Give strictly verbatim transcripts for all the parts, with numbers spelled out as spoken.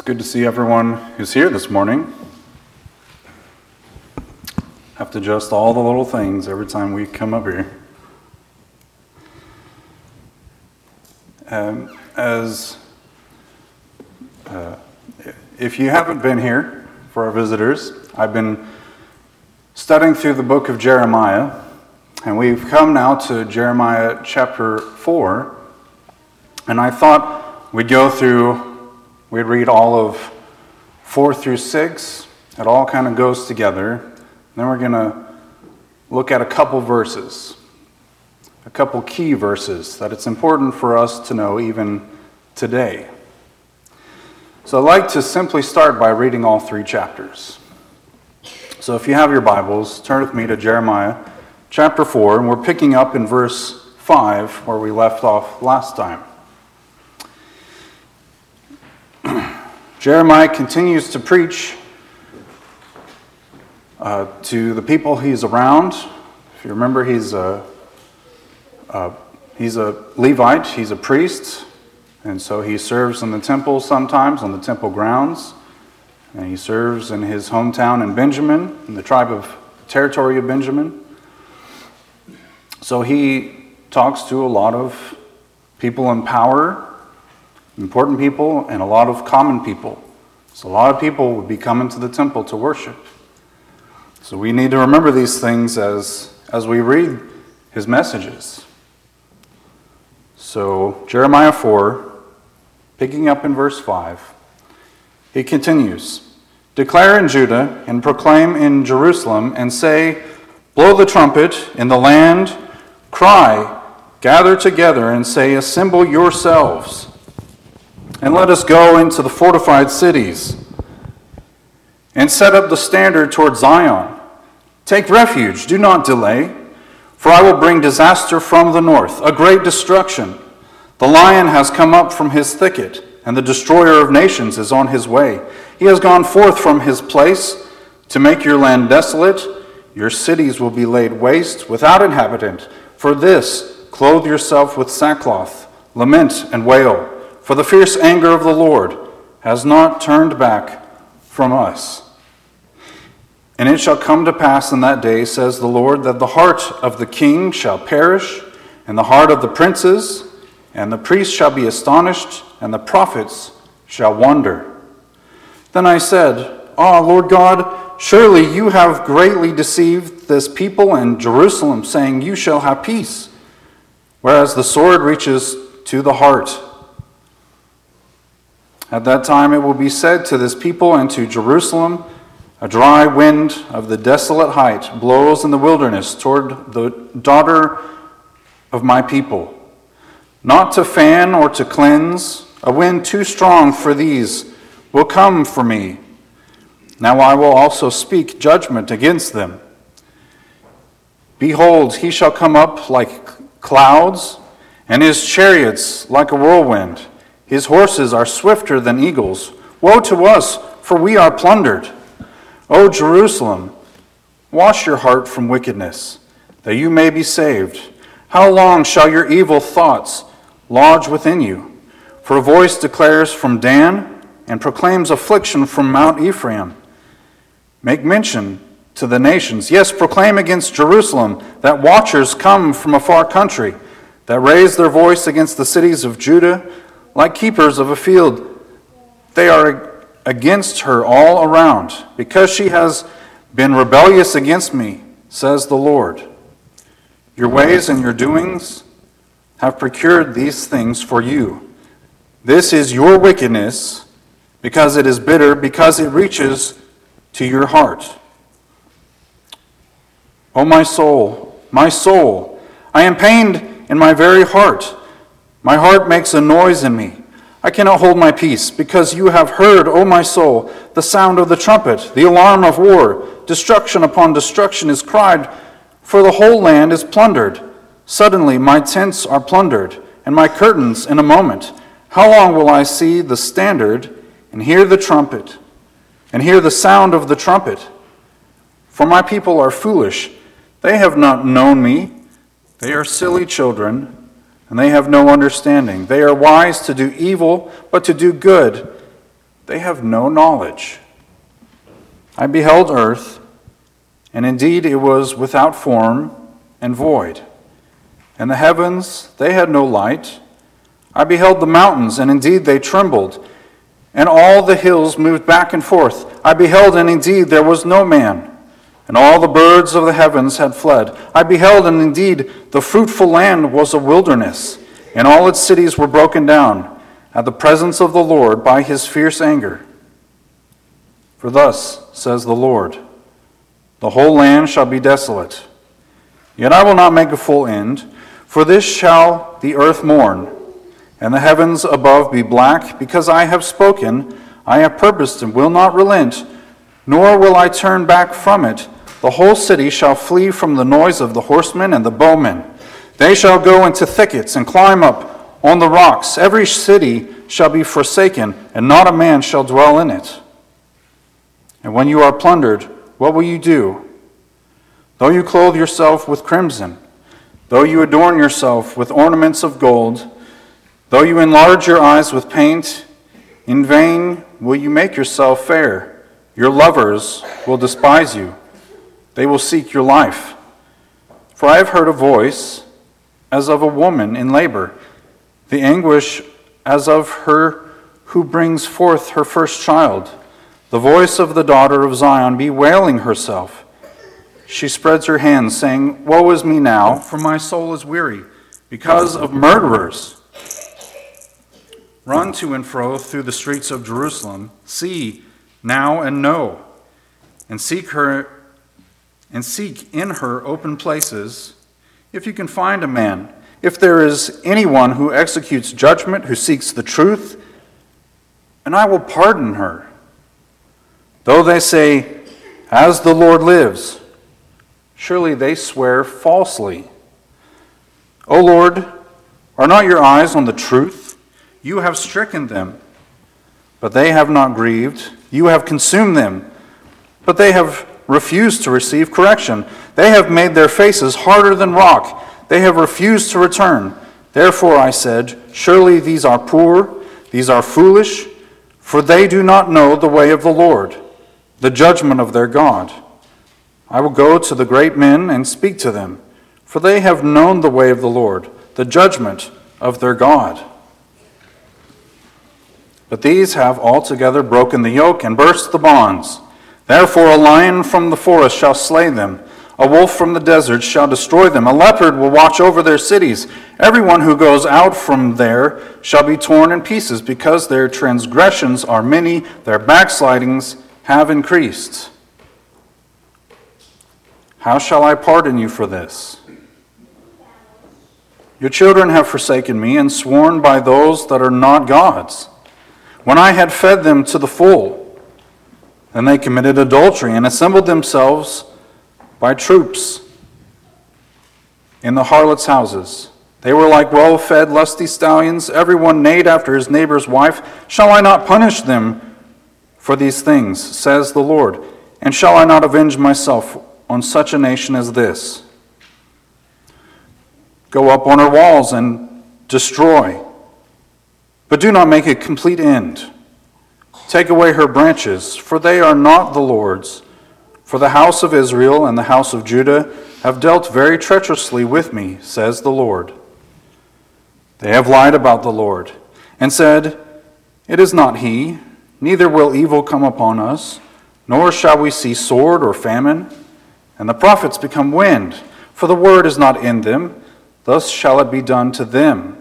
Good to see everyone who's here this morning. Have to adjust all the little things every time we come up here. Um, as uh, if you haven't been here for our visitors, I've been studying through the book of Jeremiah, and we've come now to Jeremiah chapter four, and I thought we'd go through We'd read all of four through six. It all kind of goes together. Then we're going to look at a couple verses, a couple key verses that it's important for us to know even today. So I'd like to simply start by reading all three chapters. So if you have your Bibles, turn with me to Jeremiah chapter four, and we're picking up in verse five where we left off last time. Jeremiah continues to preach uh, to the people he's around. If you remember, he's a, uh, he's a Levite, he's a priest, and so he serves in the temple sometimes, on the temple grounds, and he serves in his hometown in Benjamin, in the tribe of territory of Benjamin. So he talks to a lot of people in power, important people, and a lot of common people. So a lot of people would be coming to the temple to worship. So we need to remember these things as, as we read his messages. So Jeremiah four, picking up in verse five, he continues, "Declare in Judah and proclaim in Jerusalem and say, blow the trumpet in the land, cry, gather together and say, assemble yourselves. And let us go into the fortified cities and set up the standard toward Zion. Take refuge, do not delay, for I will bring disaster from the north, a great destruction. The lion has come up from his thicket, and the destroyer of nations is on his way. He has gone forth from his place to make your land desolate. Your cities will be laid waste without inhabitant. For this, clothe yourself with sackcloth, lament and wail. For the fierce anger of the Lord has not turned back from us. And it shall come to pass in that day, says the Lord, that the heart of the king shall perish, and the heart of the princes, and the priests shall be astonished, and the prophets shall wonder. Then I said, Ah, Lord God, surely you have greatly deceived this people and Jerusalem, saying, you shall have peace, whereas the sword reaches to the heart. At that time it will be said to this people and to Jerusalem, a dry wind of the desolate height blows in the wilderness toward the daughter of my people. Not to fan or to cleanse, a wind too strong for these will come for me. Now I will also speak judgment against them. Behold, he shall come up like clouds, and his chariots like a whirlwind. His horses are swifter than eagles. Woe to us, for we are plundered. O Jerusalem, wash your heart from wickedness, that you may be saved. How long shall your evil thoughts lodge within you? For a voice declares from Dan and proclaims affliction from Mount Ephraim. Make mention to the nations. Yes, proclaim against Jerusalem that watchers come from a far country, that raise their voice against the cities of Judah. Like keepers of a field, they are against her all around, because she has been rebellious against me, says the Lord. Your ways and your doings have procured these things for you. This is your wickedness, because it is bitter, because it reaches to your heart. O my soul, my soul, I am pained in my very heart. My heart makes a noise in me. I cannot hold my peace, because you have heard, O my soul, the sound of the trumpet, the alarm of war. Destruction upon destruction is cried, for the whole land is plundered. Suddenly my tents are plundered, and my curtains in a moment. How long will I see the standard, and hear the trumpet, and hear the sound of the trumpet? For my people are foolish. They have not known me. They are silly children, and they have no understanding. They are wise to do evil, but to do good they have no knowledge. I beheld earth, and indeed it was without form and void. And the heavens, they had no light. I beheld the mountains, and indeed they trembled, and all the hills moved back and forth. I beheld, and indeed there was no man, and all the birds of the heavens had fled. I beheld, and indeed the fruitful land was a wilderness, and all its cities were broken down at the presence of the Lord by his fierce anger. For thus says the Lord, the whole land shall be desolate. Yet I will not make a full end, for this shall the earth mourn, and the heavens above be black, because I have spoken, I have purposed, and will not relent, nor will I turn back from it. The whole city shall flee from the noise of the horsemen and the bowmen. They shall go into thickets and climb up on the rocks. Every city shall be forsaken, and not a man shall dwell in it. And when you are plundered, what will you do? Though you clothe yourself with crimson, though you adorn yourself with ornaments of gold, though you enlarge your eyes with paint, in vain will you make yourself fair. Your lovers will despise you. They will seek your life. For I have heard a voice as of a woman in labor, the anguish as of her who brings forth her first child, the voice of the daughter of Zion bewailing herself. She spreads her hands, saying, Woe is me now, for my soul is weary, because of murderers. Run to and fro through the streets of Jerusalem, see now and know, and seek her, and seek in her open places, if you can find a man, if there is anyone who executes judgment, who seeks the truth, and I will pardon her. Though they say, As the Lord lives, surely they swear falsely. O Lord, are not your eyes on the truth? You have stricken them, but they have not grieved. You have consumed them, but they have refused to receive correction. They have made their faces harder than rock. They have refused to return. Therefore I said, Surely these are poor, these are foolish, for they do not know the way of the Lord, the judgment of their God. I will go to the great men and speak to them, for they have known the way of the Lord, the judgment of their God. But these have altogether broken the yoke and burst the bonds. Therefore a lion from the forest shall slay them. A wolf from the desert shall destroy them. A leopard will watch over their cities. Everyone who goes out from there shall be torn in pieces, because their transgressions are many, their backslidings have increased. How shall I pardon you for this? Your children have forsaken me and sworn by those that are not gods, when I had fed them to the full. Then they committed adultery and assembled themselves by troops in the harlots' houses. They were like well-fed, lusty stallions. Everyone neighed after his neighbor's wife. Shall I not punish them for these things, says the Lord? And shall I not avenge myself on such a nation as this? Go up on her walls and destroy, but do not make a complete end. Take away her branches, for they are not the Lord's. For the house of Israel and the house of Judah have dealt very treacherously with me, says the Lord. They have lied about the Lord and said, It is not he, neither will evil come upon us, nor shall we see sword or famine. And the prophets become wind, for the word is not in them. Thus shall it be done to them.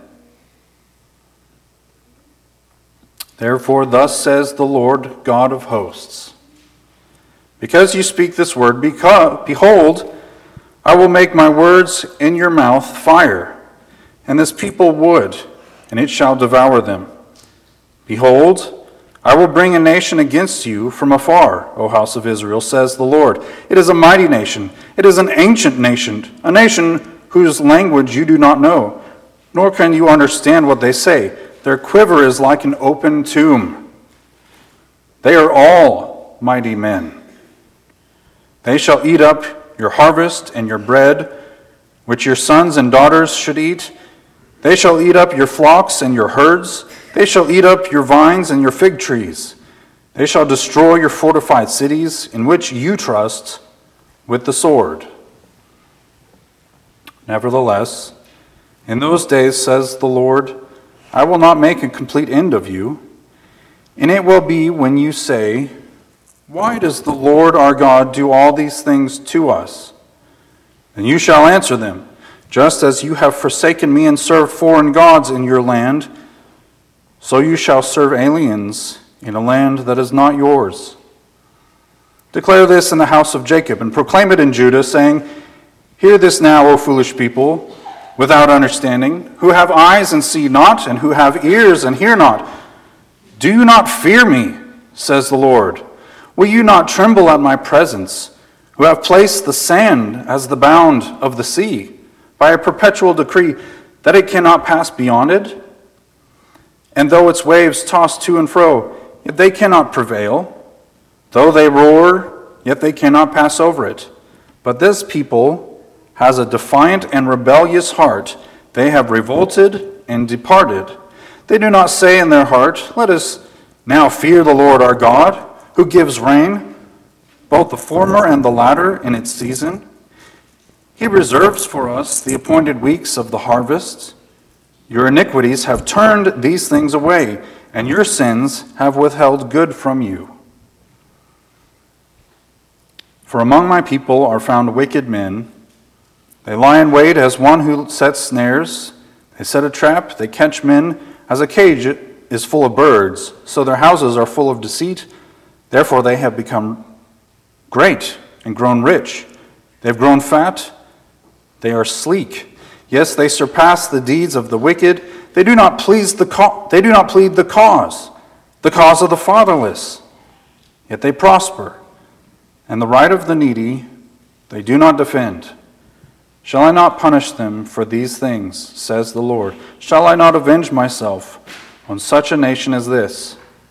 Therefore, thus says the Lord God of hosts, because you speak this word, because, behold, I will make my words in your mouth fire, and this people wood, and it shall devour them. Behold, I will bring a nation against you from afar, O house of Israel, says the Lord. It is a mighty nation. It is an ancient nation, a nation whose language you do not know, nor can you understand what they say. Their quiver is like an open tomb. They are all mighty men. They shall eat up your harvest and your bread, which your sons and daughters should eat. They shall eat up your flocks and your herds. They shall eat up your vines and your fig trees. They shall destroy your fortified cities in which you trust with the sword. Nevertheless, in those days, says the Lord, I will not make a complete end of you. And it will be when you say, why does the Lord our God do all these things to us? And you shall answer them, just as you have forsaken me and served foreign gods in your land, so you shall serve aliens in a land that is not yours. Declare this in the house of Jacob, and proclaim it in Judah, saying, hear this now, O foolish people, without understanding, who have eyes and see not, and who have ears and hear not. Do you not fear me, says the Lord? Will you not tremble at my presence, who have placed the sand as the bound of the sea, by a perpetual decree that it cannot pass beyond it? And though its waves toss to and fro, yet they cannot prevail. Though they roar, yet they cannot pass over it. But this people has a defiant and rebellious heart. They have revolted and departed. They do not say in their heart, let us now fear the Lord our God, who gives rain, both the former and the latter in its season. He reserves for us the appointed weeks of the harvest. Your iniquities have turned these things away, and your sins have withheld good from you. For among my people are found wicked men. They lie in wait as one who sets snares. They set a trap, they catch men, as a cage is full of birds, so their houses are full of deceit. Therefore they have become great and grown rich. They have grown fat, they are sleek. Yes, they surpass the deeds of the wicked. They do not please the co- they do not plead the cause, the cause of the fatherless. Yet they prosper, and the right of the needy they do not defend. Shall I not punish them for these things, says the Lord? Shall I not avenge myself on such a nation as this?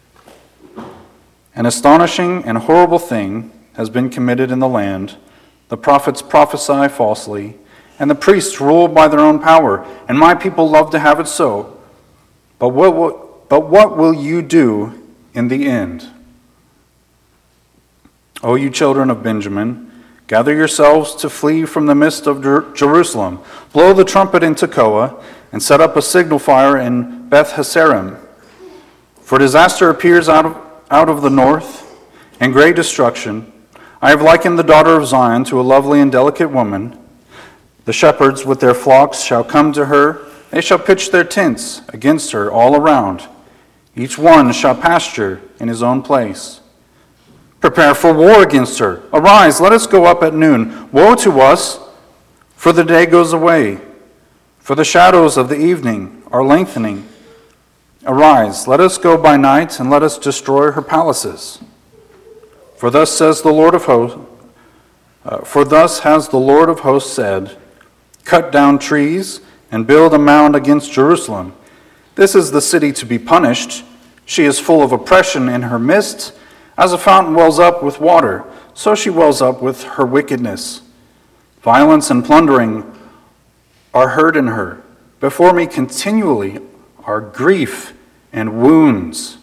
An astonishing and horrible thing has been committed in the land. The prophets prophesy falsely, and the priests rule by their own power, and my people love to have it so. But what will, but what will you do in the end? O you children of Benjamin, gather yourselves to flee from the midst of Jer- Jerusalem. Blow the trumpet in Tekoa, and set up a signal fire in Beth Hasarim. For disaster appears out of, out of the north, and great destruction. I have likened the daughter of Zion to a lovely and delicate woman. The shepherds with their flocks shall come to her. They shall pitch their tents against her all around. Each one shall pasture in his own place. Prepare for war against her. Arise, let us go up at noon. Woe to us, for the day goes away, for the shadows of the evening are lengthening. Arise, let us go by night, and let us destroy her palaces. For thus says the Lord of hosts, uh, for thus has the Lord of hosts said, cut down trees and build a mound against Jerusalem. This is the city to be punished. She is full of oppression in her midst. As a fountain wells up with water, so she wells up with her wickedness. Violence and plundering are heard in her. Before me continually are grief and wounds.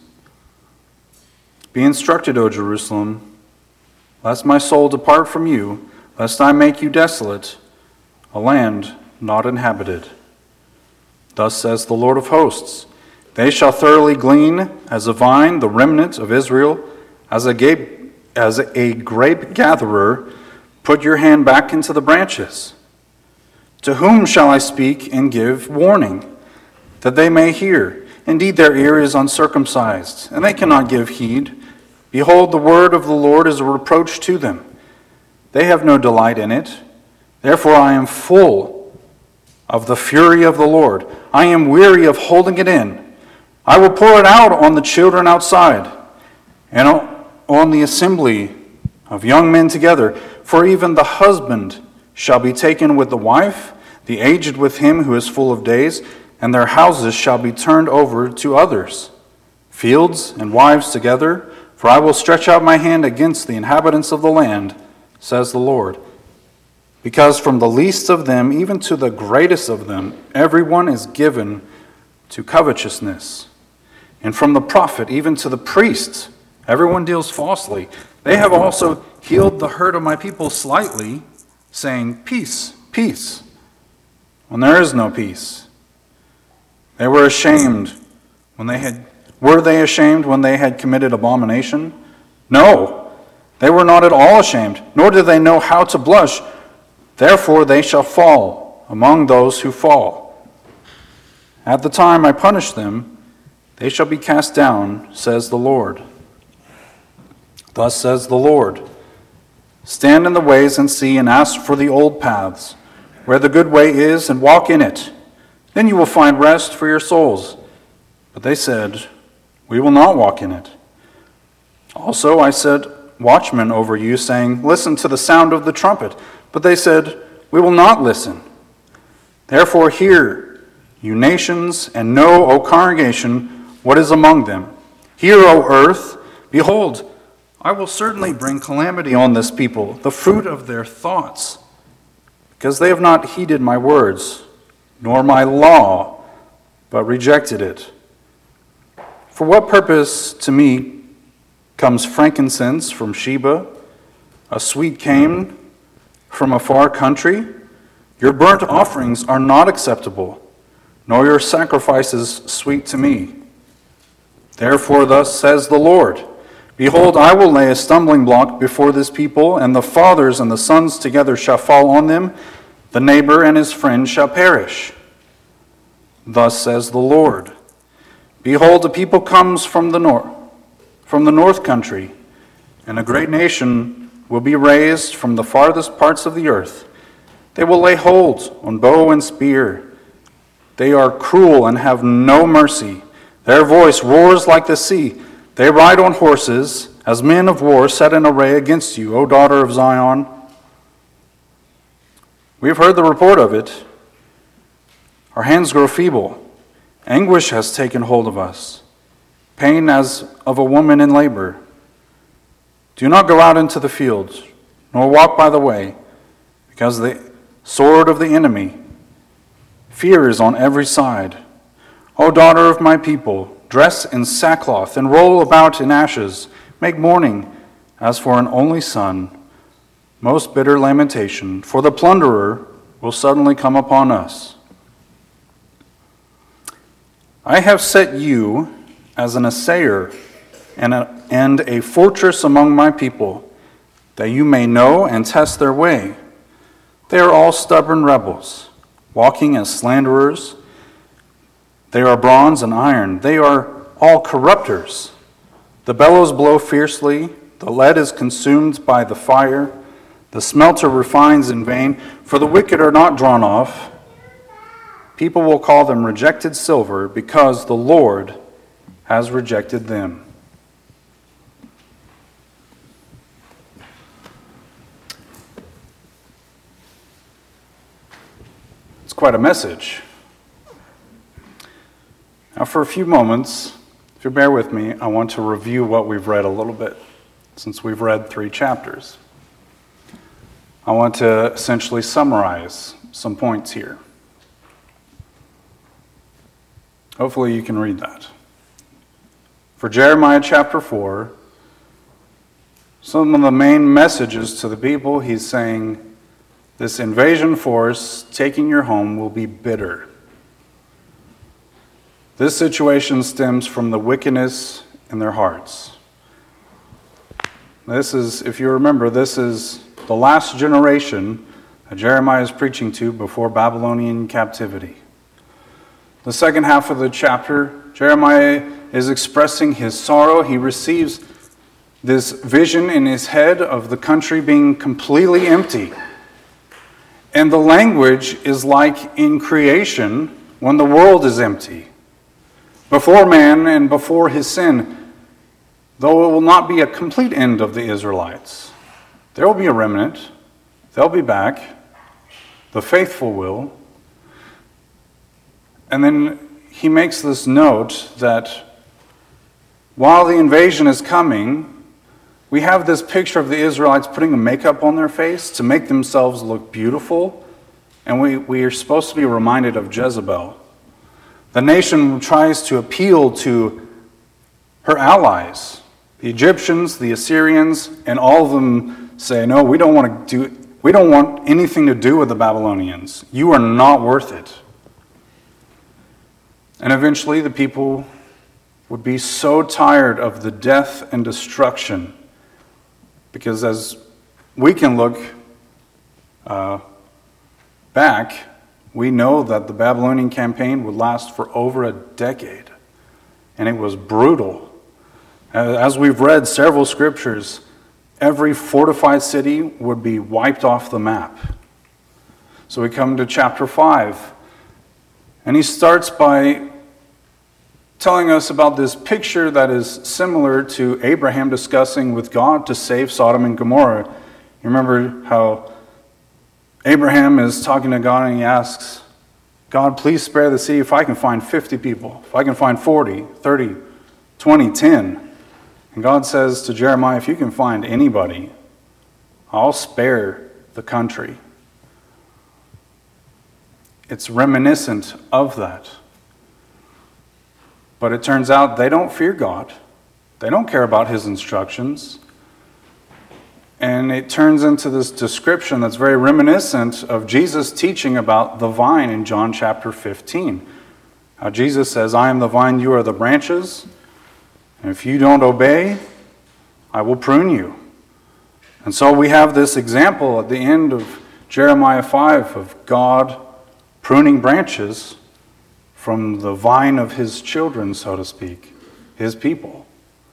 Be instructed, O Jerusalem, lest my soul depart from you, lest I make you desolate, a land not inhabited. Thus says the Lord of hosts, they shall thoroughly glean as a vine the remnant of Israel, as a grape, as a grape gatherer, put your hand back into the branches. To whom shall I speak and give warning, that they may hear? Indeed, their ear is uncircumcised, and they cannot give heed. Behold, the word of the Lord is a reproach to them. They have no delight in it. Therefore I am full of the fury of the Lord. I am weary of holding it in. I will pour it out on the children outside, and on the assembly of young men together. For even the husband shall be taken with the wife, the aged with him who is full of days, and their houses shall be turned over to others, fields and wives together. For I will stretch out my hand against the inhabitants of the land, says the Lord. Because from the least of them, even to the greatest of them, everyone is given to covetousness. And from the prophet, even to the priest, Everyone deals falsely. They have also healed the hurt of my people slightly, saying, peace, peace, when there is no peace. They were ashamed when they had, were they ashamed when they had committed abomination? No, they were not at all ashamed, nor did they know how to blush. Therefore they shall fall among those who fall. At the time I punish them, they shall be cast down, says the Lord. Thus says the Lord, stand in the ways and see, and ask for the old paths, where the good way is, and walk in it. Then you will find rest for your souls. But they said, we will not walk in it. Also I set watchmen over you, saying, listen to the sound of the trumpet. But they said, we will not listen. Therefore hear, you nations, and know, O congregation, what is among them. Hear, O earth, behold, I will certainly bring calamity on this people, the fruit of their thoughts, because they have not heeded my words, nor my law, but rejected it. For what purpose to me comes frankincense from Sheba, a sweet cane from a far country? Your burnt offerings are not acceptable, nor your sacrifices sweet to me. Therefore thus says the Lord, behold, I will lay a stumbling block before this people, and the fathers and the sons together shall fall on them. The neighbor and his friend shall perish. Thus says the Lord, behold, a people comes from the north, from the north country, and a great nation will be raised from the farthest parts of the earth. They will lay hold on bow and spear. They are cruel and have no mercy. Their voice roars like the sea. They ride on horses, as men of war set in array against you, O daughter of Zion. We have heard the report of it. Our hands grow feeble. Anguish has taken hold of us, pain as of a woman in labor. Do not go out into the fields, nor walk by the way, because the sword of the enemy, fear is on every side. O daughter of my people, dress in sackcloth and roll about in ashes. Make mourning as for an only son. Most bitter lamentation, for the plunderer will suddenly come upon us. I have set you as an assayer and a, and a fortress among my people, that you may know and test their way. They are all stubborn rebels, walking as slanderers. They are bronze and iron. They are all corrupters. The bellows blow fiercely. The lead is consumed by the fire. The smelter refines in vain, for the wicked are not drawn off. People will call them rejected silver, because the Lord has rejected them. It's quite a message. Now, for a few moments, if you bear with me, I want to review what we've read a little bit, since we've read three chapters. I want to essentially summarize some points here. Hopefully you can read that. For Jeremiah chapter four, some of the main messages to the people, he's saying, this invasion force taking your home will be bitter. This situation stems from the wickedness in their hearts. This is, if you remember, this is the last generation that Jeremiah is preaching to before Babylonian captivity. The second half of the chapter, Jeremiah is expressing his sorrow. He receives this vision in his head of the country being completely empty. And the language is like in creation when the world is empty. Before man and before his sin, though it will not be a complete end of the Israelites, there will be a remnant. They'll be back. The faithful will. And then he makes this note that while the invasion is coming, we have this picture of the Israelites putting a makeup on their face to make themselves look beautiful. And we, we are supposed to be reminded of Jezebel. The nation tries to appeal to her allies, The Egyptians, the Assyrians, and all of them say, no, we don't want to do, we don't want anything to do with the Babylonians. You are not worth it. And eventually the people would be so tired of the death and destruction, because as we can look uh, back, we know that the Babylonian campaign would last for over a decade, and it was brutal. As we've read several scriptures, every fortified city would be wiped off the map. So we come to chapter five, and he starts by telling us about this picture that is similar to Abraham discussing with God to save Sodom and Gomorrah. You remember how Abraham is talking to God and he asks, God, please spare the city if I can find fifty people, if I can find forty, thirty, twenty, ten. And God says to Jeremiah, if you can find anybody, I'll spare the country. It's reminiscent of that. But it turns out they don't fear God. They don't care about his instructions. And it turns into this description that's very reminiscent of Jesus teaching about the vine in John chapter fifteen. How Jesus says, I am the vine, you are the branches. And if you don't obey, I will prune you. And so we have this example at the end of Jeremiah five of God pruning branches from the vine of his children, so to speak, his people.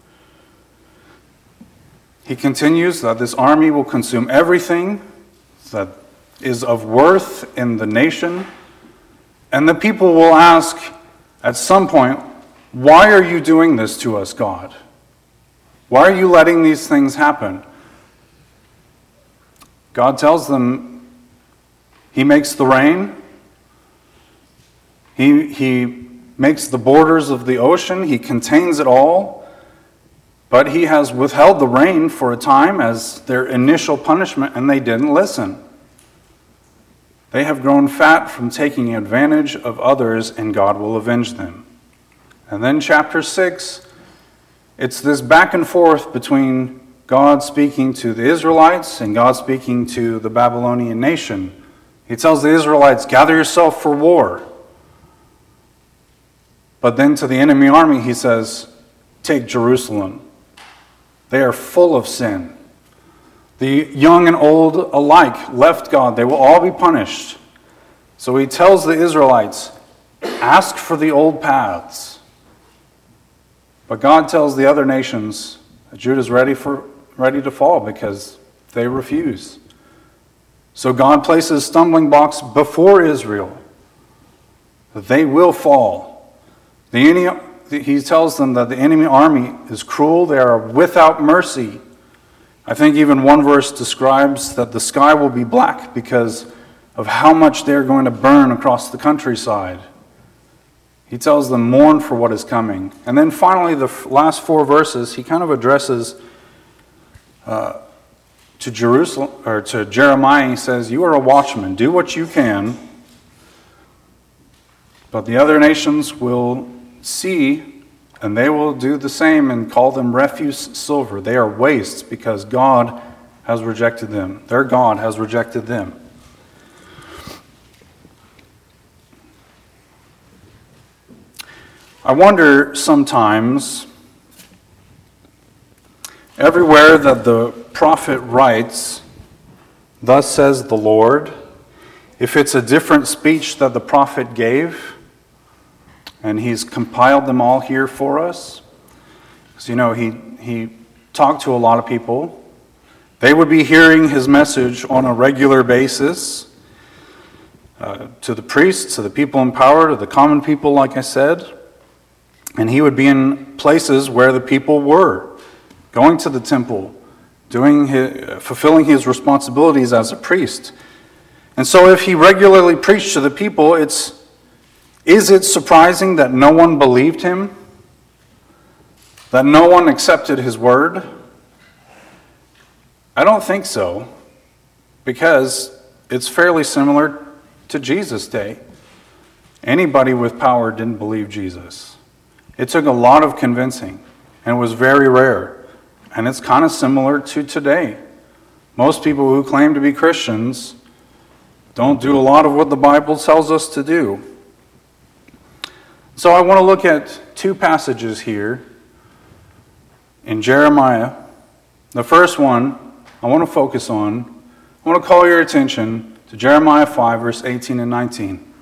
He continues that this army will consume everything that is of worth in the nation, and the people will ask at some point, why are you doing this to us, God? Why are you letting these things happen? God tells them he makes the rain. He, he makes the borders of the ocean. He contains it all. But he has withheld the rain for a time as their initial punishment, and they didn't listen. They have grown fat from taking advantage of others, and God will avenge them. And then chapter six, it's this back and forth between God speaking to the Israelites and God speaking to the Babylonian nation. He tells the Israelites, gather yourself for war. But then to the enemy army, he says, take Jerusalem. They are full of sin. The young and old alike left God. They will all be punished. So he tells the Israelites, ask for the old paths. But God tells the other nations that Judah's ready for ready to fall because they refuse. So God places stumbling blocks before Israel. They will fall. The enemy, he tells them that the enemy army is cruel. They are without mercy. I think even one verse describes that the sky will be black because of how much they're going to burn across the countryside. He tells them, mourn for what is coming. And then finally, the last four verses, he kind of addresses uh, to Jerusalem or to Jeremiah. He says, you are a watchman. Do what you can. But the other nations will see, and they will do the same and call them refuse silver. They are wastes because God has rejected them. Their God has rejected them. I wonder sometimes, everywhere that the prophet writes, thus says the Lord, if it's a different speech that the prophet gave, and he's compiled them all here for us. Because, you know, he, he talked to a lot of people. They would be hearing his message on a regular basis. Uh, to the priests, to the people in power, to the common people, like I said. And he would be in places where the people were, going to the temple, doing his, fulfilling his responsibilities as a priest. And so if he regularly preached to the people, it's Is it surprising that no one believed him? That no one accepted his word? I don't think so, because it's fairly similar to Jesus' day. Anybody with power didn't believe Jesus. It took a lot of convincing, and it was very rare And it's kind of similar to today. Most people who claim to be Christians don't do a lot of what the Bible tells us to do. So I want to look at two passages here in Jeremiah. The first one I want to focus on, I want to call your attention to Jeremiah five, verse eighteen and nineteen,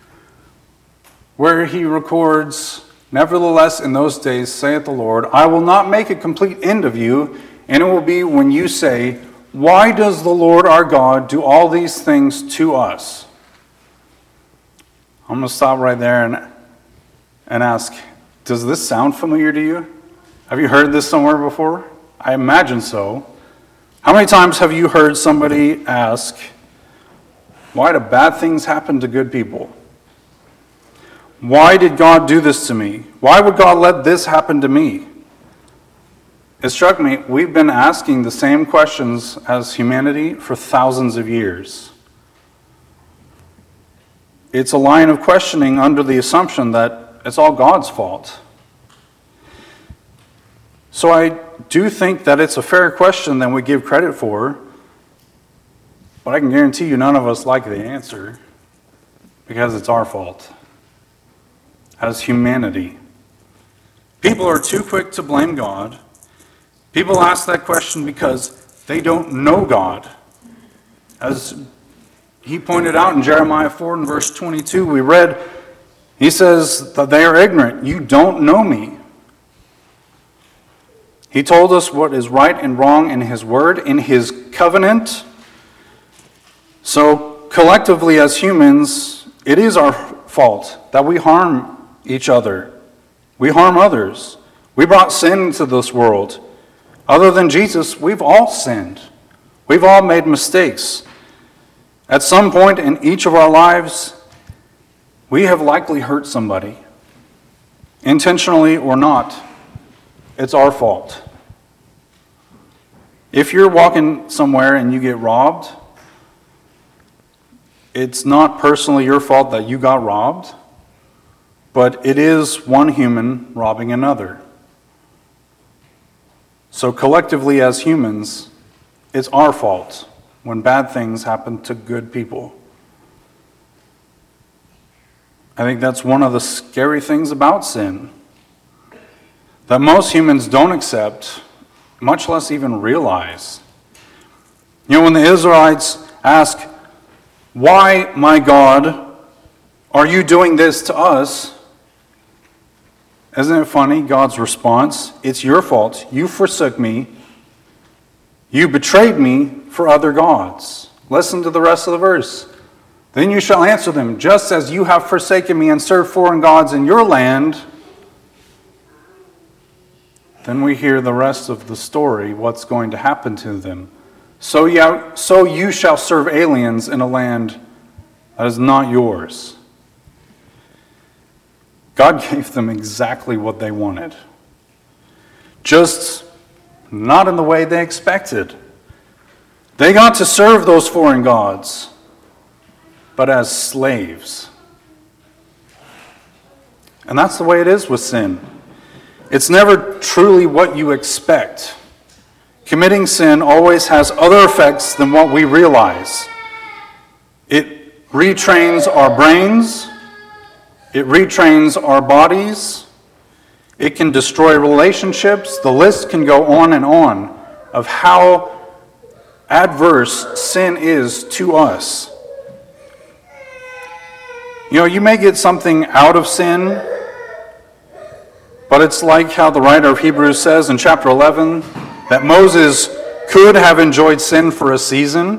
where he records, "Nevertheless, in those days, saith the Lord, I will not make a complete end of you, and it will be when you say, why does the Lord our God do all these things to us?" I'm going to stop right there and, and ask, does this sound familiar to you? Have you heard this somewhere before? I imagine so. How many times have you heard somebody ask, why do bad things happen to good people? Why did God do this to me? Why would God let this happen to me? It struck me, we've been asking the same questions as humanity for thousands of years. It's a line of questioning under the assumption that it's all God's fault. So I do think that it's a fair question than we give credit for, but I can guarantee you none of us like the answer because it's our fault as humanity. People are too quick to blame God. People ask that question because they don't know God. As he pointed out in Jeremiah four and verse twenty-two, we read, he says that they are ignorant. You don't know me. He told us what is right and wrong in his word, in his covenant. So collectively as humans, it is our fault that we harm each other. We harm others. We brought sin into this world. Other than Jesus, we've all sinned. We've all made mistakes. At some point in each of our lives, we have likely hurt somebody. Intentionally or not, it's our fault. If you're walking somewhere and you get robbed, it's not personally your fault that you got robbed, but it is one human robbing another. So collectively as humans, it's our fault when bad things happen to good people. I think that's one of the scary things about sin, that most humans don't accept, much less even realize. You know, when the Israelites ask, why, my God, are you doing this to us? Isn't it funny, God's response? It's your fault. You forsook me. You betrayed me for other gods. Listen to the rest of the verse. Then you shall answer them, just as you have forsaken me and served foreign gods in your land. Then we hear the rest of the story, what's going to happen to them. So you, so you shall serve aliens in a land that is not yours. God gave them exactly what they wanted, just not in the way they expected. They got to serve those foreign gods, but as slaves. And that's the way it is with sin. It's never truly what you expect. Committing sin always has other effects than what we realize. It retrains our brains. It retrains our bodies. It can destroy relationships. The list can go on and on of how adverse sin is to us. You know, you may get something out of sin, but it's like how the writer of Hebrews says in chapter eleven that Moses could have enjoyed sin for a season,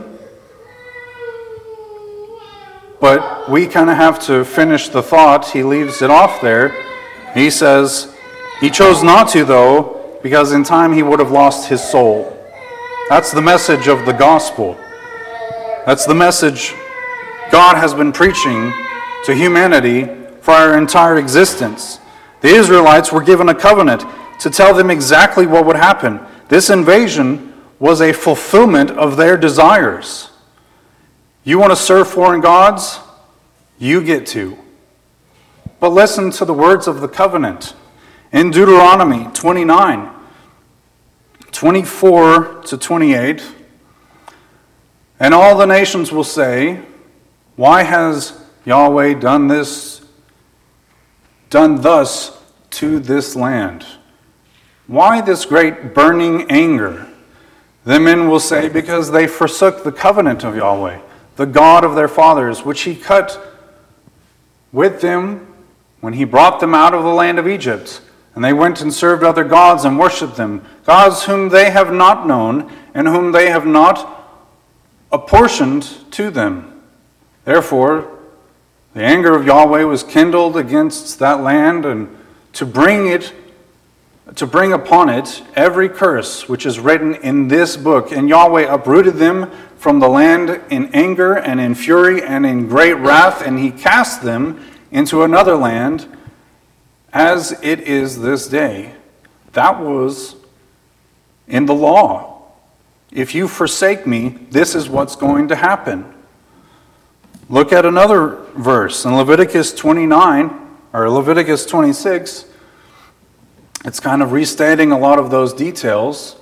but we kind of have to finish the thought. He leaves it off there. He says, he chose not to, though, because in time he would have lost his soul. That's the message of the gospel. That's the message God has been preaching to humanity for our entire existence. The Israelites were given a covenant to tell them exactly what would happen. This invasion was a fulfillment of their desires. You want to serve foreign gods? You get to. But listen to the words of the covenant. In Deuteronomy twenty-nine, twenty-four to twenty-eight. And all the nations will say, why has Yahweh done this, done thus to this land? Why this great burning anger? The men will say, because they forsook the covenant of Yahweh, the God of their fathers, which he cut with them when he brought them out of the land of Egypt. And they went and served other gods and worshipped them, gods whom they have not known and whom they have not apportioned to them. Therefore, the anger of Yahweh was kindled against that land, and to bring it to bring upon it every curse which is written in this book. And Yahweh uprooted them from the land in anger and in fury and in great wrath, and he cast them into another land, as it is this day. That was in the law. If you forsake me, this is what's going to happen. Look at another verse in Leviticus twenty-nine, or Leviticus twenty-six. It's kind of restating a lot of those details.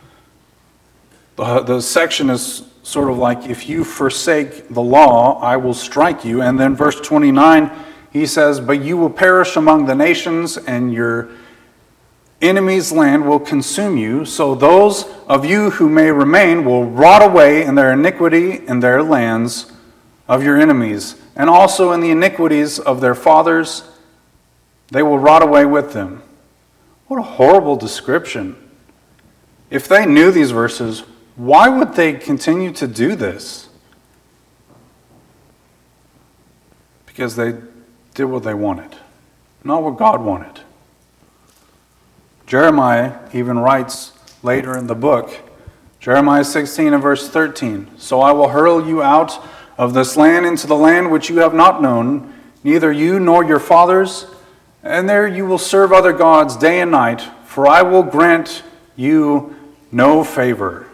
The, the section is sort of like, if you forsake the law, I will strike you. And then verse twenty-nine, he says, but you will perish among the nations, and your enemy's land will consume you. So those of you who may remain will rot away in their iniquity in their lands of your enemies, and also in the iniquities of their fathers, they will rot away with them. What a horrible description. If they knew these verses, why would they continue to do this? Because they did what they wanted, not what God wanted. Jeremiah even writes later in the book, Jeremiah sixteen and verse thirteen, so I will hurl you out of this land into the land which you have not known, neither you nor your fathers, and there you will serve other gods day and night, for I will grant you no favor.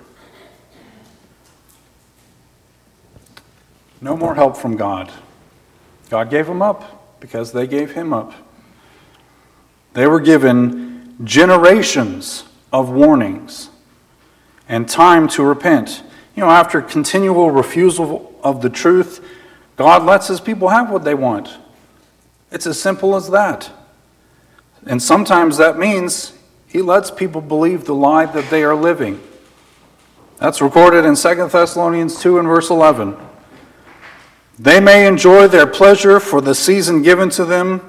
No more help from God. God gave them up because they gave him up. They were given generations of warnings and time to repent. You know, after continual refusal of the truth, God lets his people have what they want. It's as simple as that. And sometimes that means he lets people believe the lie that they are living. That's recorded in Second Thessalonians two and verse eleven. They may enjoy their pleasure for the season given to them,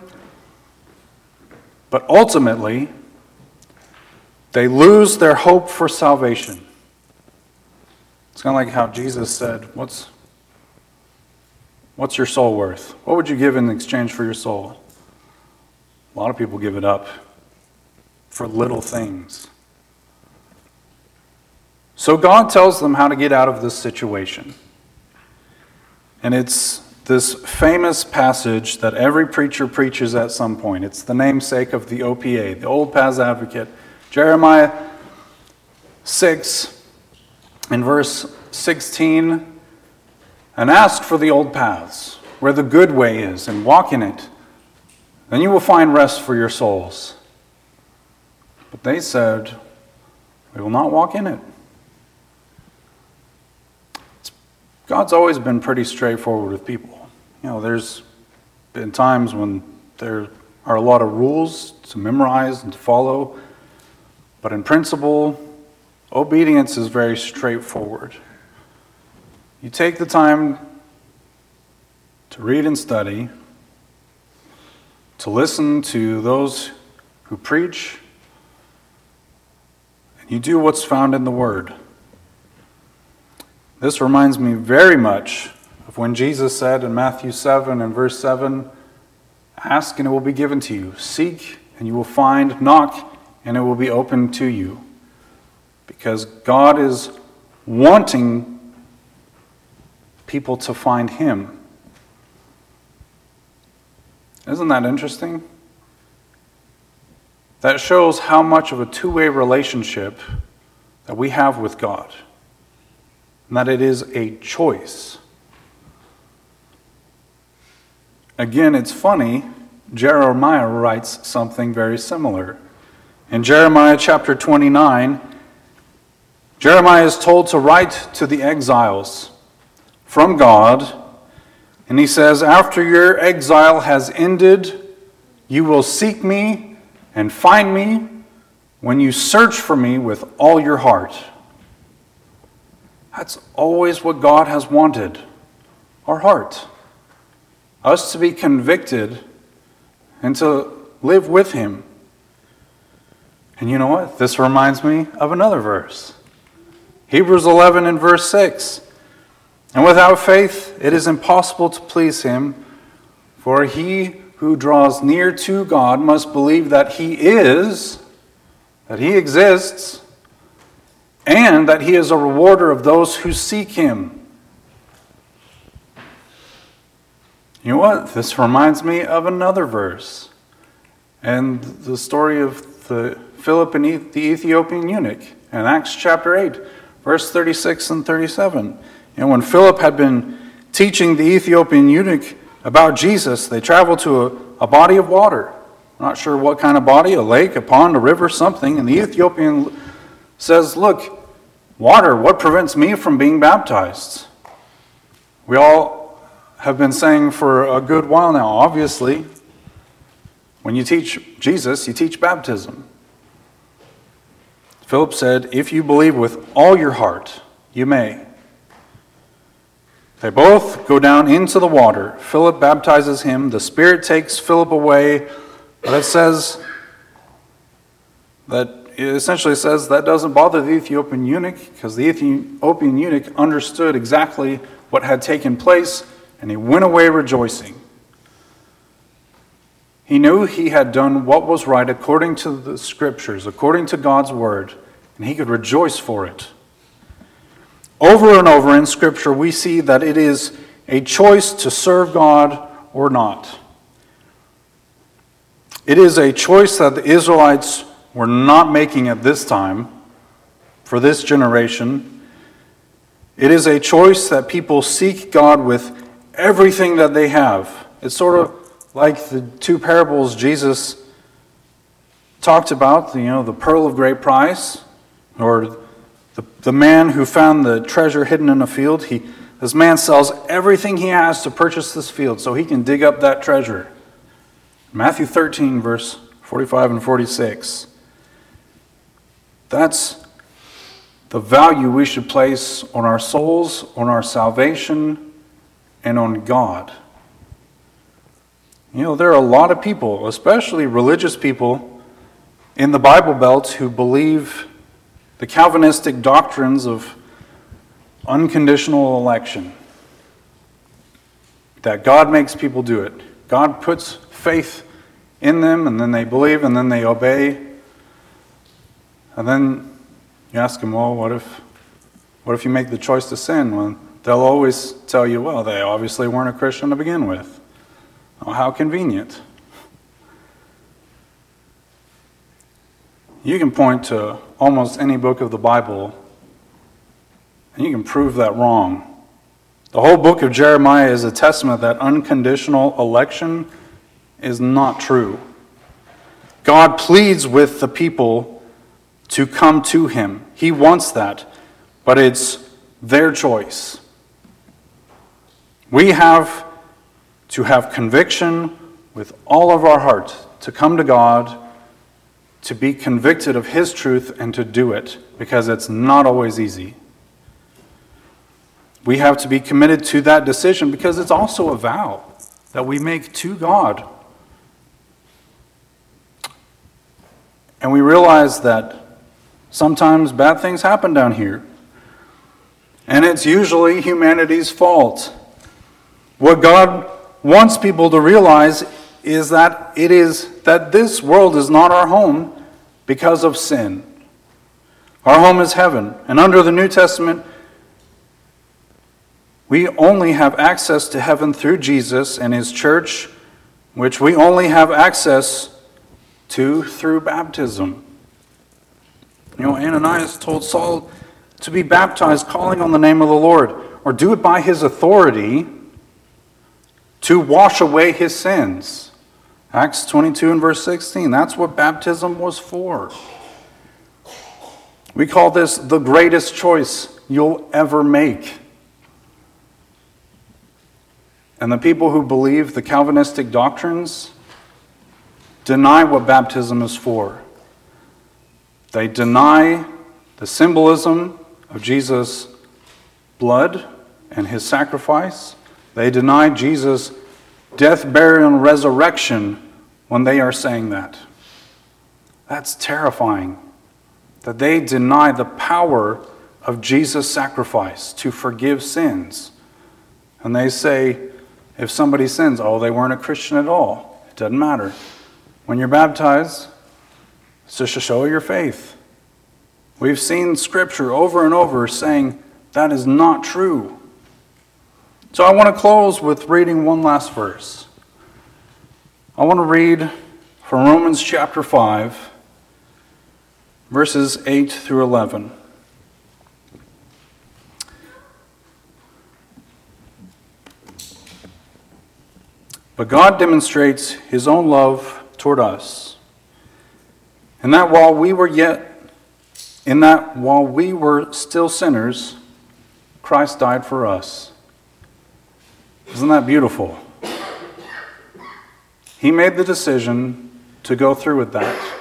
but ultimately, they lose their hope for salvation. It's kind of like how Jesus said, what's, what's your soul worth? What would you give in exchange for your soul? A lot of people give it up for little things. So God tells them how to get out of this situation. And it's this famous passage that every preacher preaches at some point. It's the namesake of the O P A, the Old Paths Advocate. Jeremiah six in verse sixteen, and ask for the old paths, where the good way is, and walk in it. Then you will find rest for your souls. But they said, we will not walk in it. God's always been pretty straightforward with people. You know, there's been times when there are a lot of rules to memorize and to follow, but in principle, obedience is very straightforward. You take the time to read and study, to listen to those who preach, and you do what's found in the Word. This reminds me very much of when Jesus said in Matthew seven and verse seven, ask and it will be given to you. Seek and you will find. Knock and it will be opened to you. Because God is wanting people to find him. Isn't that interesting? That shows how much of a two-way relationship that we have with God. And that it is a choice. Again, it's funny, Jeremiah writes something very similar. In Jeremiah chapter twenty-nine Jeremiah is told to write to the exiles from God, and he says, after your exile has ended, you will seek me and find me when you search for me with all your heart. That's always what God has wanted, our heart. Us to be convicted and to live with him. And you know what? This reminds me of another verse. Hebrews eleven and verse six. And without faith it is impossible to please him, for he who draws near to God must believe that he is, that he exists, and that he is a rewarder of those who seek him. You know what? This reminds me of another verse. And the story of the Philip and the Ethiopian eunuch in Acts chapter eight, verse thirty-six and thirty-seven. And when Philip had been teaching the Ethiopian eunuch about Jesus, they traveled to a, a body of water. I'm not sure what kind of body, a lake, a pond, a river, something. And the Ethiopian says, look, water, what prevents me from being baptized? We all have been saying for a good while now, obviously, when you teach Jesus, you teach baptism. Philip said, if you believe with all your heart, you may. They both go down into the water. Philip baptizes him. The Spirit takes Philip away. But it says that, it essentially says that doesn't bother the Ethiopian eunuch, because the Ethiopian eunuch understood exactly what had taken place, and he went away rejoicing. He knew he had done what was right according to the Scriptures, according to God's Word, and he could rejoice for it. Over and over in Scripture, we see that it is a choice to serve God or not. It is a choice that the Israelites were not making at this time, for this generation. It is a choice that people seek God with everything that they have. It's sort of like the two parables Jesus talked about, you know, the pearl of great price, or the, the man who found the treasure hidden in a field. He, this man sells everything he has to purchase this field so he can dig up that treasure. Matthew thirteen, verse forty-five and forty-six. That's the value we should place on our souls, on our salvation, and on God. You know, there are a lot of people, especially religious people, in the Bible Belt who believe the Calvinistic doctrines of unconditional election. That God makes people do it. God puts faith in them, and then they believe, and then they obey. And then you ask them, well, what if, what if you make the choice to sin? Well, they'll always tell you, well, they obviously weren't a Christian to begin with. Oh, how convenient. You can point to almost any book of the Bible, and you can prove that wrong. The whole book of Jeremiah is a testament that unconditional election is not true. God pleads with the people to come to him. He wants that, but it's their choice. We have to have conviction with all of our heart, to come to God, to be convicted of his truth, and to do it, because it's not always easy. We have to be committed to that decision because it's also a vow that we make to God. And we realize that sometimes bad things happen down here. And it's usually humanity's fault. What God wants people to realize is that it is that this world is not our home because of sin. Our home is heaven. And under the New Testament, we only have access to heaven through Jesus and his church, which we only have access to through baptism. You know, Ananias told Saul to be baptized calling on the name of the Lord, or do it by his authority to wash away his sins. Acts twenty-two and verse sixteen. That's what baptism was for. We call this the greatest choice you'll ever make. And the people who believe the Calvinistic doctrines deny what baptism is for. They deny the symbolism of Jesus' blood and his sacrifice. They deny Jesus' death, burial, and resurrection when they are saying that. That's terrifying, that they deny the power of Jesus' sacrifice to forgive sins. And they say, if somebody sins, oh, they weren't a Christian at all. It doesn't matter. When you're baptized, it's just a show of your faith. We've seen Scripture over and over saying that is not true. So I want to close with reading one last verse. I want to read from Romans chapter five, verses eight through eleven. But God demonstrates his own love toward us, and that while we were yet, in that while we were still sinners, Christ died for us. Isn't that beautiful? He made the decision to go through with that.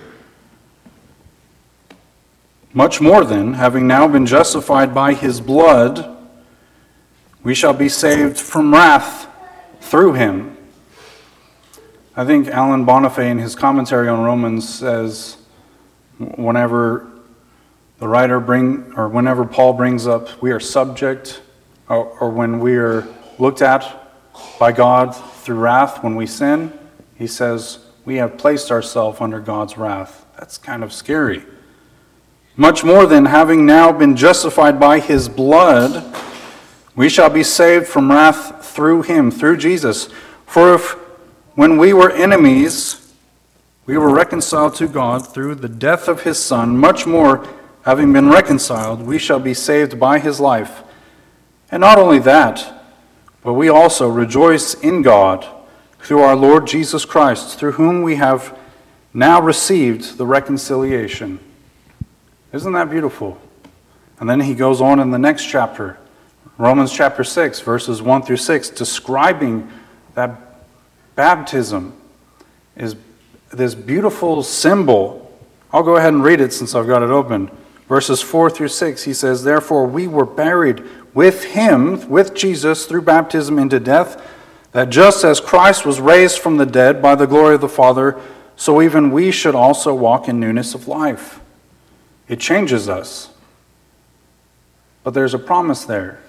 Much more than, having now been justified by his blood, we shall be saved from wrath through him. I think Alan Bonifay in his commentary on Romans says, whenever the writer bring, or whenever Paul brings up we are subject, or, or when we are looked at by God through wrath when we sin, he says we have placed ourselves under God's wrath. That's kind of scary. Much more than, having now been justified by his blood, we shall be saved from wrath through him, through Jesus. For if when we were enemies, we were reconciled to God through the death of his Son, much more, having been reconciled, we shall be saved by his life. And not only that, but we also rejoice in God through our Lord Jesus Christ, through whom we have now received the reconciliation. Isn't that beautiful? And then he goes on in the next chapter, Romans chapter six, verses one through six, describing that baptism is this beautiful symbol. I'll go ahead and read it since I've got it open. Verses four through six, he says, therefore we were buried with him, with Jesus, through baptism into death, that just as Christ was raised from the dead by the glory of the Father, so even we should also walk in newness of life. It changes us. But there's a promise there.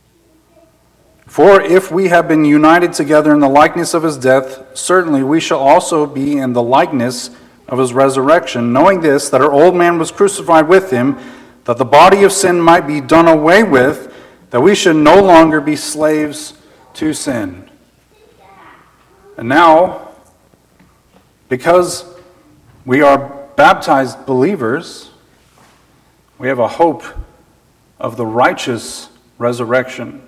For if we have been united together in the likeness of his death, certainly we shall also be in the likeness of his resurrection, knowing this, that our old man was crucified with him, that the body of sin might be done away with, that we should no longer be slaves to sin. And now, because we are baptized believers, we have a hope of the righteous resurrection.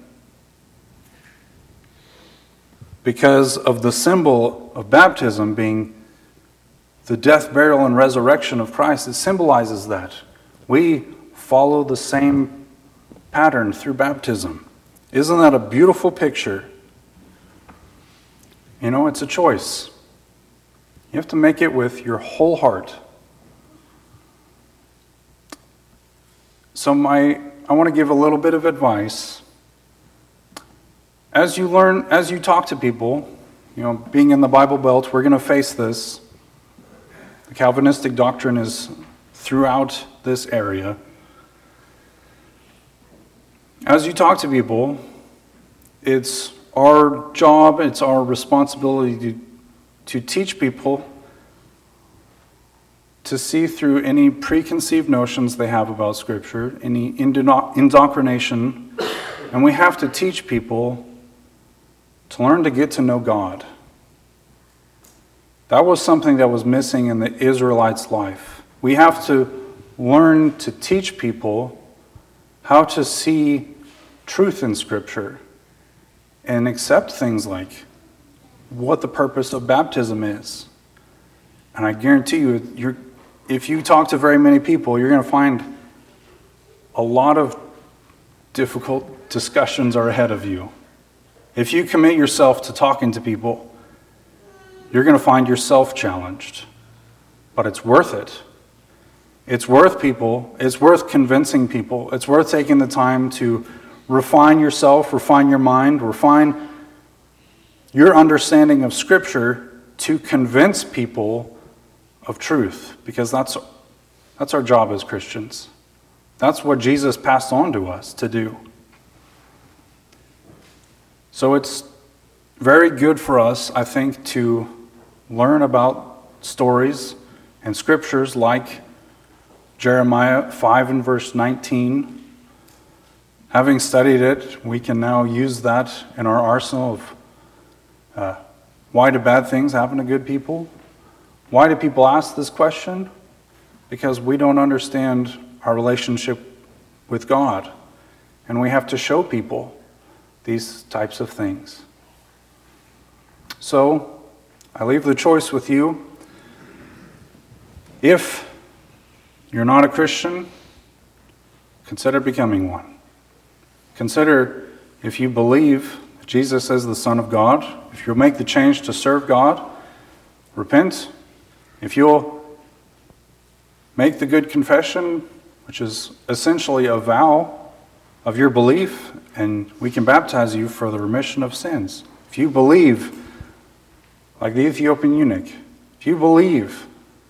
Because of the symbol of baptism being the death, burial, and resurrection of Christ, it symbolizes that. We follow the same pattern through baptism. Isn't that a beautiful picture? You know, it's a choice. You have to make it with your whole heart. So my, I want to give a little bit of advice. As you learn, as you talk to people, you know, being in the Bible Belt, we're going to face this. The Calvinistic doctrine is throughout this area. As you talk to people, it's our job, it's our responsibility to, to teach people to see through any preconceived notions they have about Scripture, any indoctrination, and we have to teach people to learn to get to know God. That was something that was missing in the Israelites' life. We have to learn to teach people how to see truth in Scripture and accept things like what the purpose of baptism is. And I guarantee you, you're, if you talk to very many people, you're going to find a lot of difficult discussions are ahead of you. If you commit yourself to talking to people, you're going to find yourself challenged. But it's worth it. It's worth people. It's worth convincing people. It's worth taking the time to refine yourself, refine your mind, refine your understanding of Scripture to convince people of truth. Because that's, that's our job as Christians. That's what Jesus passed on to us to do. So it's very good for us, I think, to learn about stories and scriptures like Jeremiah five and verse nineteen. Having studied it, we can now use that in our arsenal of uh, why do bad things happen to good people? Why do people ask this question? Because we don't understand our relationship with God. And we have to show people these types of things. So, I leave the choice with you. If you're not a Christian, consider becoming one. Consider if you believe that Jesus is the Son of God, if you'll make the change to serve God, repent. If you'll make the good confession, which is essentially a vow of your belief, and we can baptize you for the remission of sins. If you believe, like the Ethiopian eunuch, if you believe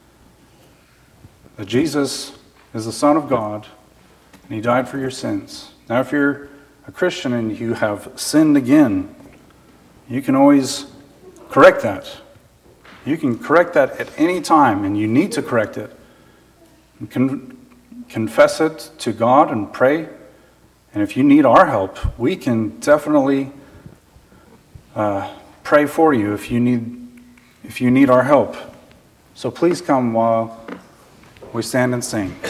that Jesus is the Son of God and He died for your sins. Now, if you're a Christian and you have sinned again, you can always correct that. You can correct that at any time, and you need to correct it. You can confess it to God and pray. And if you need our help, we can definitely uh, pray for you if you need if you need our help. So please come while we stand and sing.